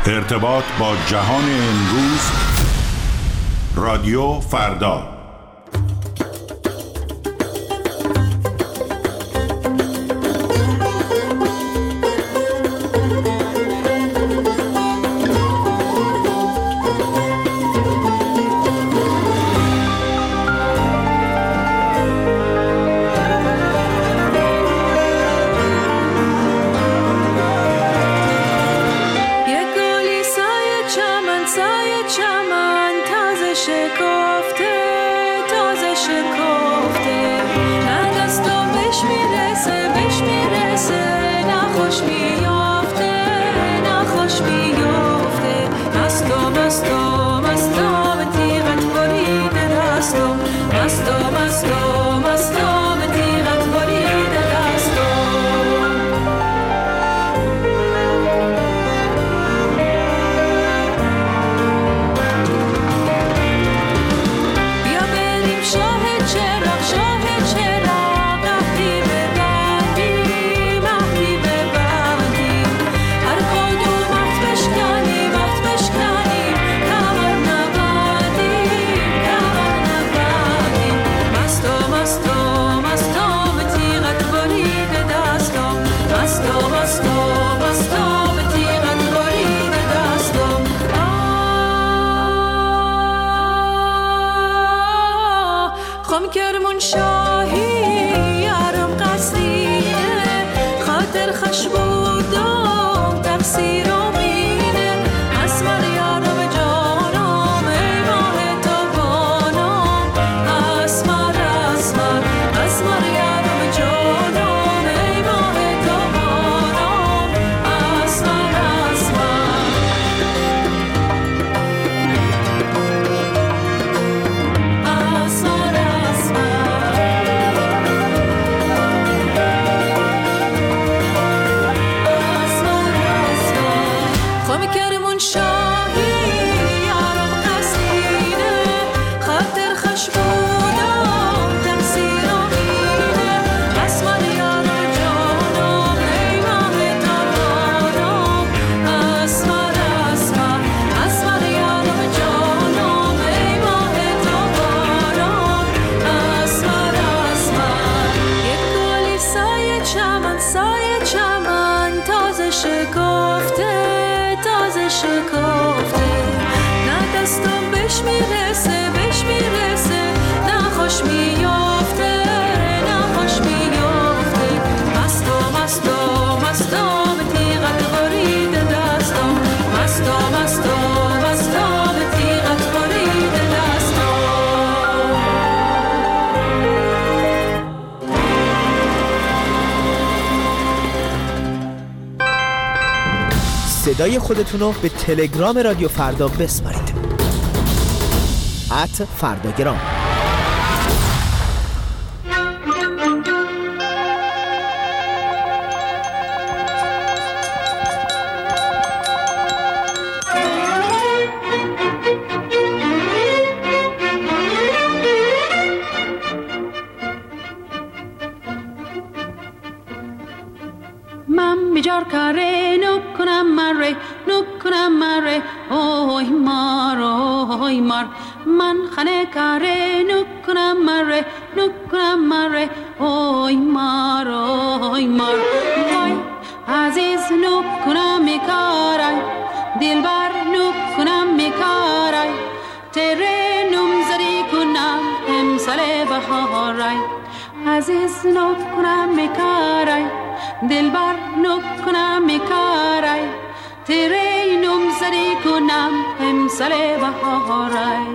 ارتباط با جهان امروز. رادیو فردا. صدای خودتونو به تلگرام رادیو فردا بسپارید. @فرداگرام. من بیجار کاره نکنم مره اوی مار من خانه کاره نکنم مره اوی مار وای عزیز نکنم میکارای دلبر نکنم میکارای تره نمزری کنم امسال بهارای عزیز نکنم میکارای دلبر نکنم میکارای تیره نمزری کنم امسال بهارای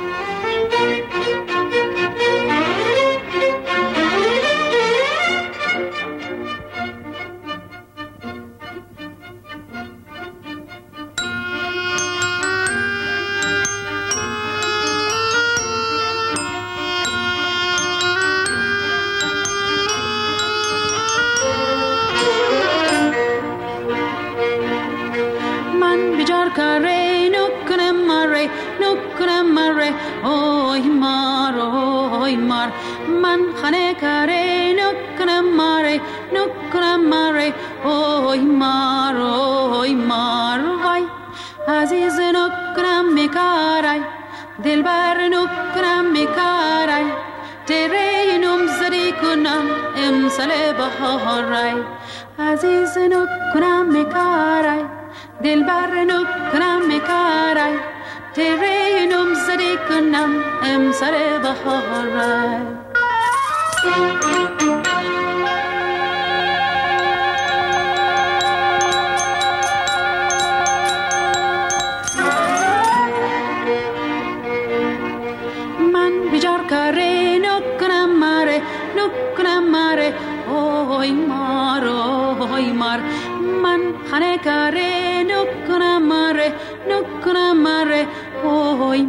کاره نکنم مره اوی مار من خانه کاره نکنم مره اوی مار وای عزیز نکنم میکارای دلبر نکنم میکارای تیره نم زدی کنم امسال بهارای عزیز نکنم میکارای دلبر نکنم میکارای تیره نم زدی کنم امسال بهارای اوی مار من خانه کاره نکنم ماره اوی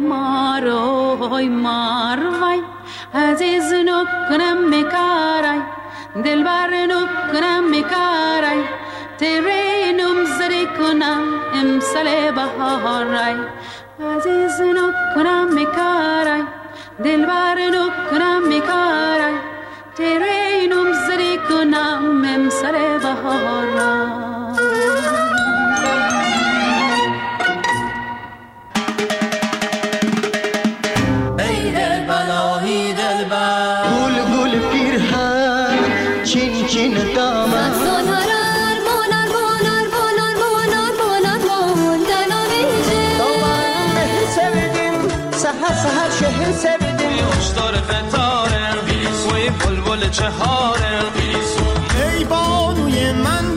مار وای عزیز نکنم میکارای دلبر نکنم میکارای تیره نم زدی کنم امسال بهارای عزیز نکنم میکارای دلبر نکنم میکارای تیره نم زدی کنم امسال بهارای ای دلبلایی دلبر گل پیرهن چین دامن سهر شهر سردیم یوشتار فتاره وی بلبل چهاره ای بانوی من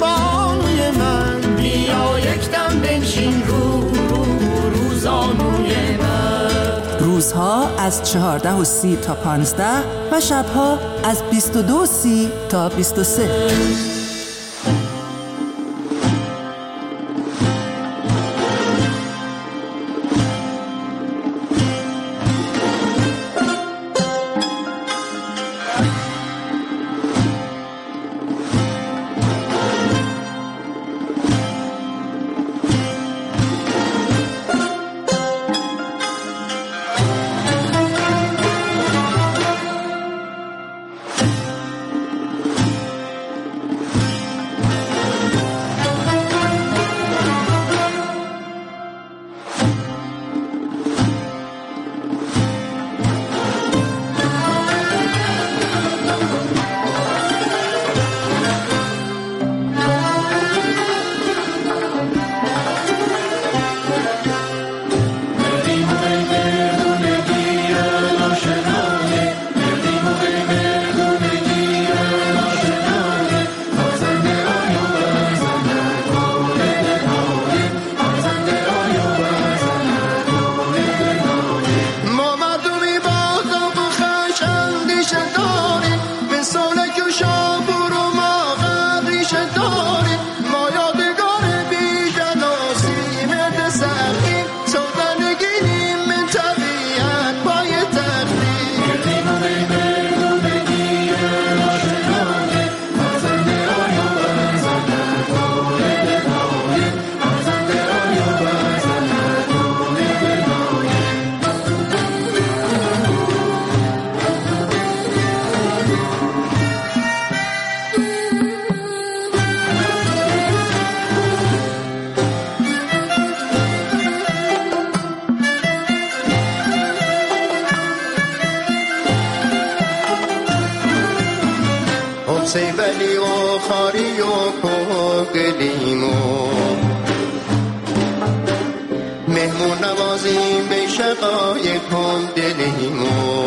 بیا یک دم بنشین روزانوی من. روزها از 14:30 تا 15 و شبها از 22:30 تا 23. سیبلی و خاری و کوگلیمو مهمون نوازیم به شقای کن دلیمو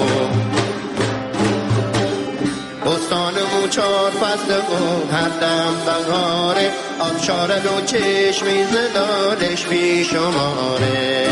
بستانمو 4 فصل و هر دم بهاره آبشاره و چشمی زدارش بی شماره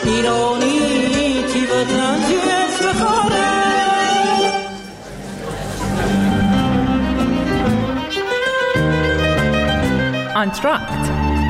ایرانی تی وطن تی افتخاره. آنتراکت.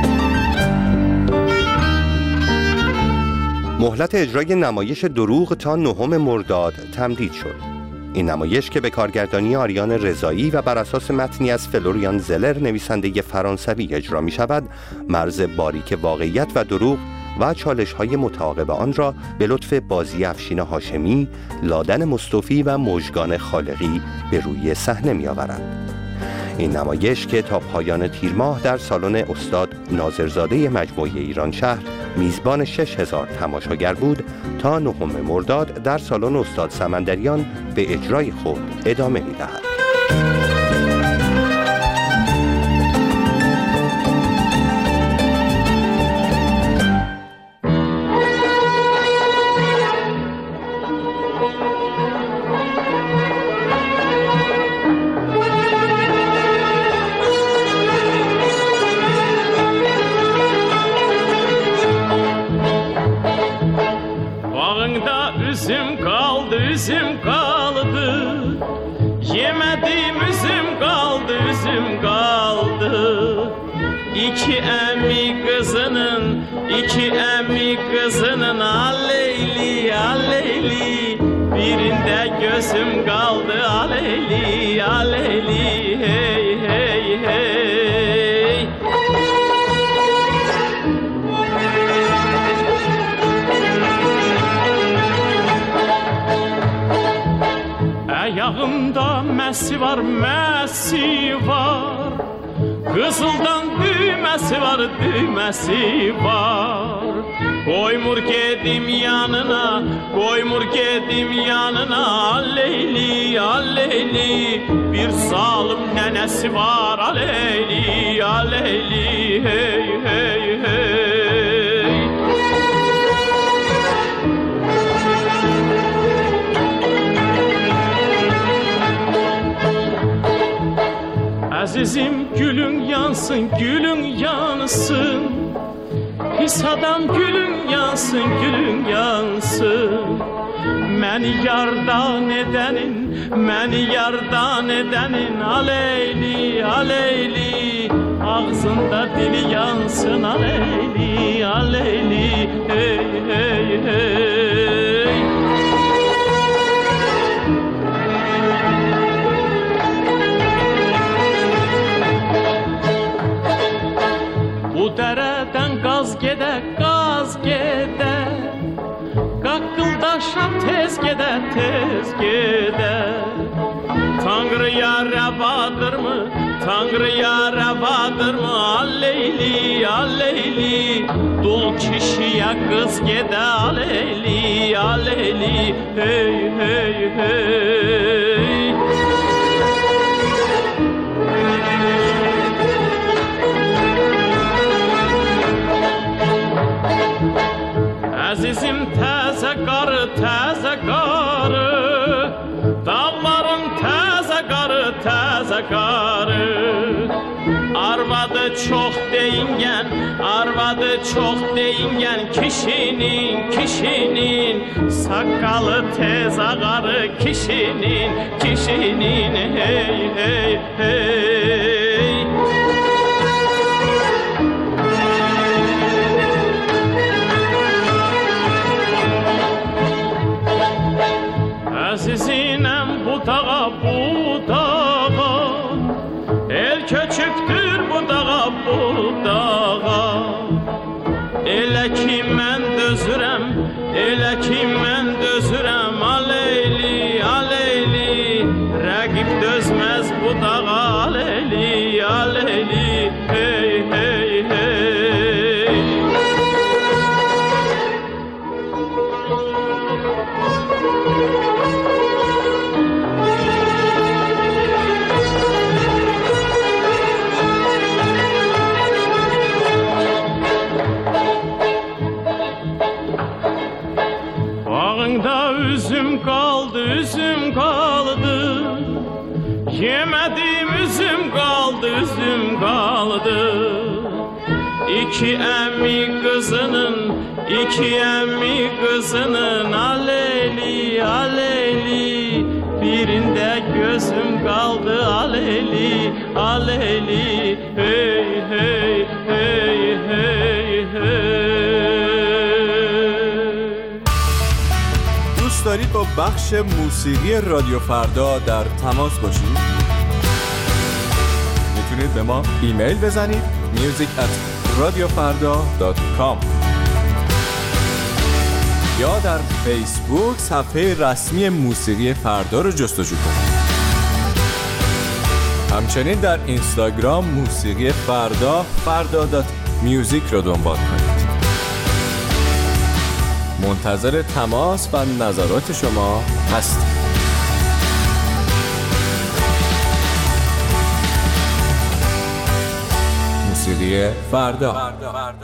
مهلت اجرای نمایش دروغ تا 9 مرداد تمدید شد. این نمایش که به کارگردانی آریان رضایی و بر اساس متنی از فلوریان زلر نویسنده فرانسوی اجرا می شود، مرز باریک واقعیت و دروغ و چالش‌های متعاقب آن را به لطف بازی افشین هاشمی، لادن مصطفی و مژگان خالقی به روی صحنه می‌آورد. این نمایش که تا پایان تیر ماه در سالن استاد ناظرزاده مجموعه ایران شهر میزبان 6000 تماشاگر بود، تا 9 مرداد در سالن استاد سمندریان به اجرای خود ادامه می‌دهد. Üzüm kaldı, yemedim üzüm kaldı, üzüm kaldı. İki emmi kızının aleyli, aleyli. Birinde gözüm kaldı, aleyli, aleyli, hey, hey, hey. Ayağımda mesi var, mesi var. Kızıldan düğmesi var, düğmesi var. Koymur gedim yanına, koymur gedim yanına. Aleyli, aleyli. Bir zalim nenesi var, aleyli, aleyli, hey, hey, hey. Azizim gülün yansın, gülün yansın. Pis adam gülün yansın, gülün yansın. Məni yardan edenin aleyli, aleyli. Ağzında dili yansın, aleyli, aleyli, hey, hey, hey. Bu dereden gaz gede, gaz gede. Qaqqıldaşan tez gede, tez gede. Tanrıya rəvadırmı, Tanrıya rəvadırmı? Aleyli, aleyli. Dul kişiyə qız gede, aleyli, aleyli, hey, hey, hey. Azizim təzə qarı, təzə qarı. Dağların təzə qarı, təzə qarı. Arvadı çox deyingən, arvadı çox deyingən. Kişinin, kişinin. Saqqalı tez ağarı, kişinin, kişinin. Hey, hey, hey. Azizinem bu dağa, bu dağa. El köçüktür bu dağa, bu dağa. Elə ki mən dözürəm, elə ki mən dözürəm. Aleyli, aleyli. Rəqib dözməz bu dağa, aleyli, aleyli. Hey, hey, hey. Bağında üzüm kaldı, üzüm kaldı. Yemedim üzüm kaldı, üzüm kaldı. İki emmi İki emmi kızının aleli aleli, birinde gözüm kaldı aleli aleli, hey hey hey hey hey. دوست دارید با بخش موسیقی رادیو فردا در تماس باشید؟ میتونید به ما ایمیل بزنید music@radiofarda.com یا در فیسبوک صفحه رسمی موسیقی فردا رو جستجو کنید. همچنین در اینستاگرام موسیقی فردا farda.music رو دنبال کنید. منتظر تماس و نظرات شما هستیم. موسیقی فردا.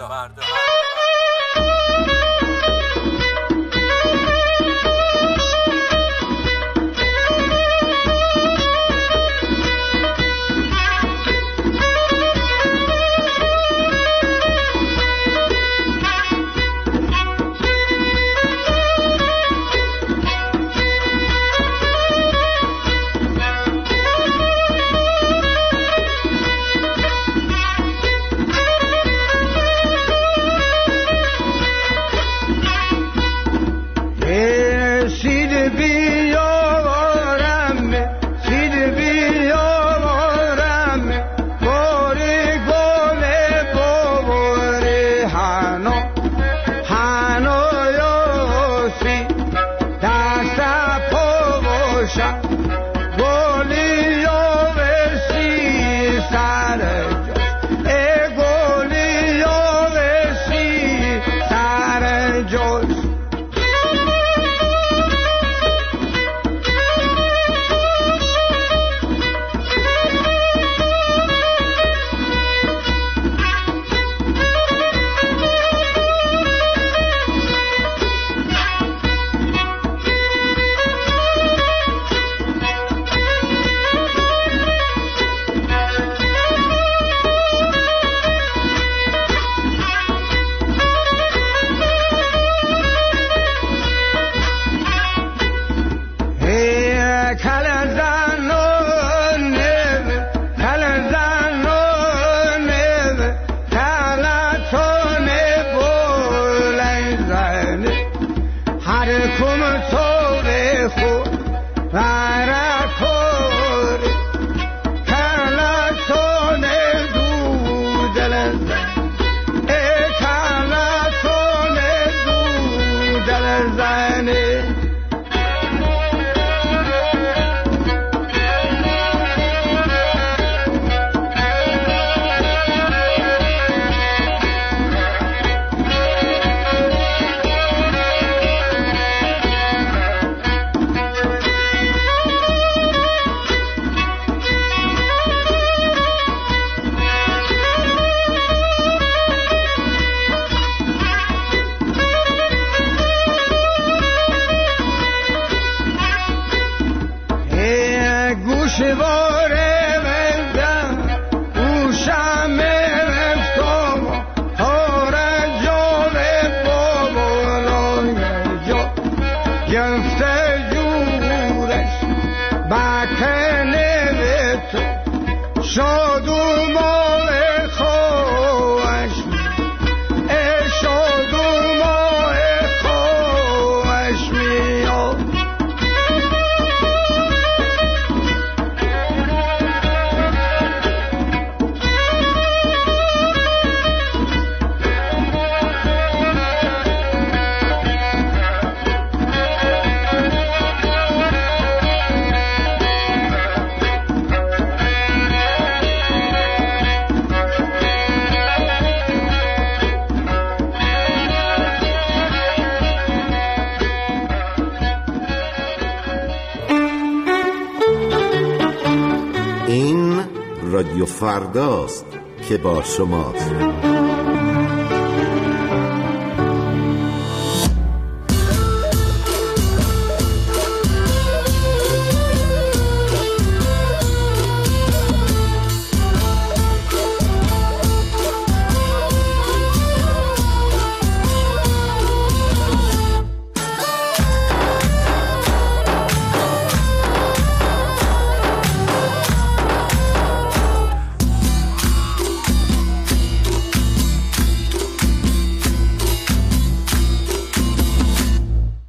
رادیو فرداست که با شماست.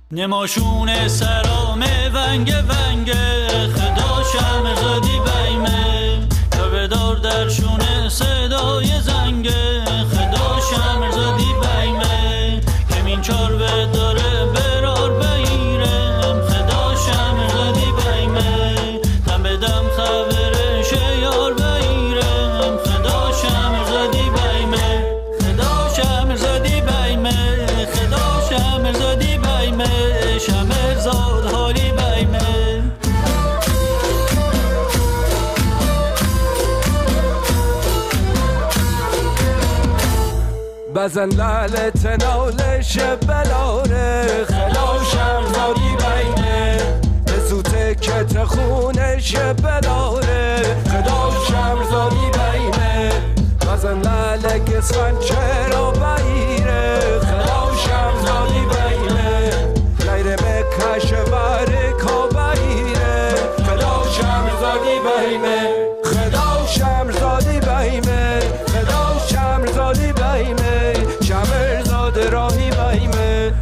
نماشون سرام ونگ ونگ خدا شمرزادی بیمه تا بدار درشون صدای زنگ خدا شمرزادی بیمه کمین چار بداره برار بیرم خدا شمرزادی بیمه دم بدم خبرش یار بیرم خدا شمرزادی بیمه خدا شمرزادی بیمه خدا شمرزادی بیمه شمرزاد حالی بیمه بزن لالت نالش بلاره خدا شمرزادی بیمه بزوته کت خونش بلاره خدا شمرزادی بیمه بزن لالک سنچرا بیره خدا شمرزادی بیمه غیر مکش برکا بیره خدا شمرزادی بیمه خدا شمرزادی بیمه خدا شمرزادی بیمه شمرزاد راهی بیمه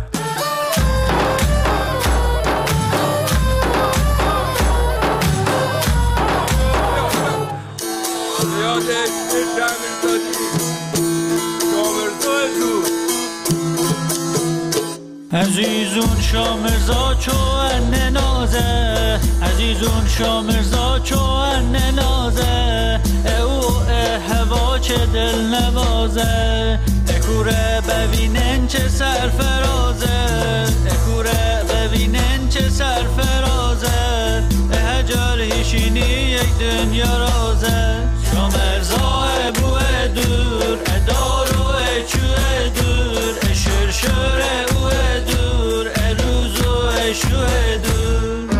عزیزون شامرزا چو ان نازه عزیزون شامرزا چو ان نازه او هوا چه دل نوازه اکوره ببینن چه سرفرازه اکوره ببینن چه سرفرازه هجر هیشینی یک دنیا رازه شامرزا بو دور ادارو چو دور شرشر او دور روزو شو دور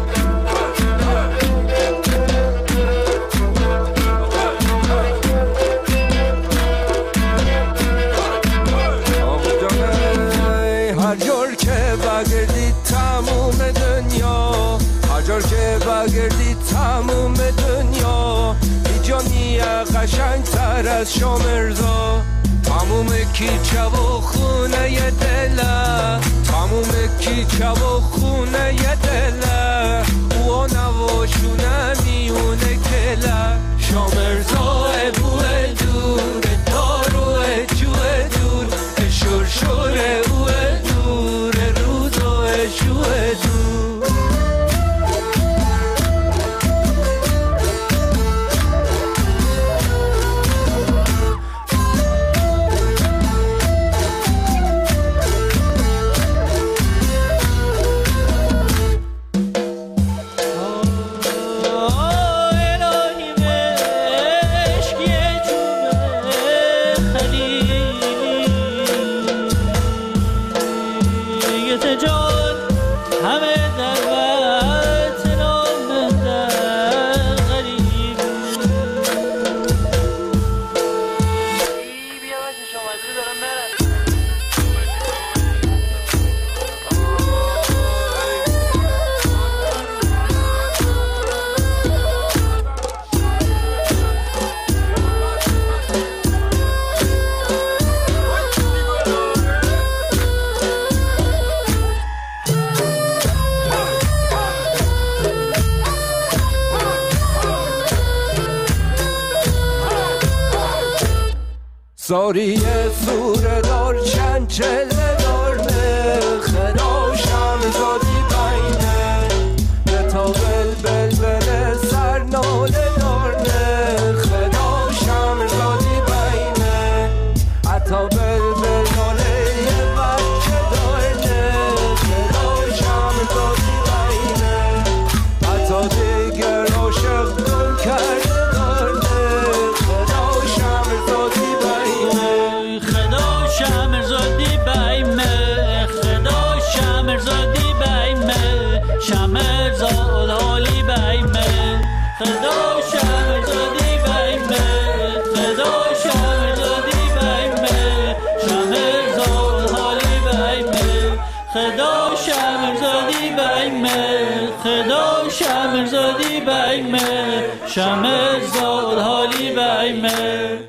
هر جور که بگردی تموم دنیا هر جور که بگردی تموم دنیا ایجانی قشنگ تر از شامرزا تموم کیچه و خونه ی دله تموم کیچه و خونه ی دله او نواشونه میونه کله شامرزا بو دور دارو جوه دور شرشور او دور روزو شوه دور ساری سور دار چنچل دارنه خدا شمرزادی بینه بتا بل سرنال دارنه خدا شمرزادی بینه عطا بل ناله یه بچه دارنه خدا شمرزادی بینه عطا دیگر عاشق گل کرده دارنه خدا شمرزادی شمرزادی بیمه خدا شمرزادی بیمه شمرزاد حالی بیمه خدا شمرزادی بیمه خدا شمرزادی بیمه شمرزاد حالی بیمه خدا شمرزادی بیمه خدا شمرزادی بیمه شمرزاد حالی بیمه